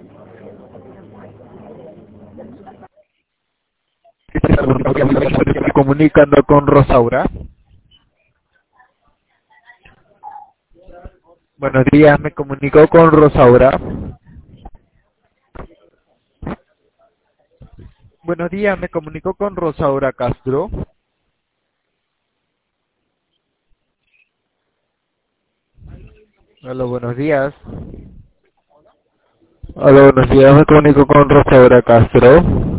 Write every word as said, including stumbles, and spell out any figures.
Comunicando con Rosaura. Buenos días, me comunico con Rosaura. Buenos días, me comunico con Rosaura Castro. Hola, buenos días. Hola, buenos días, me comunico con Rosaura Castro.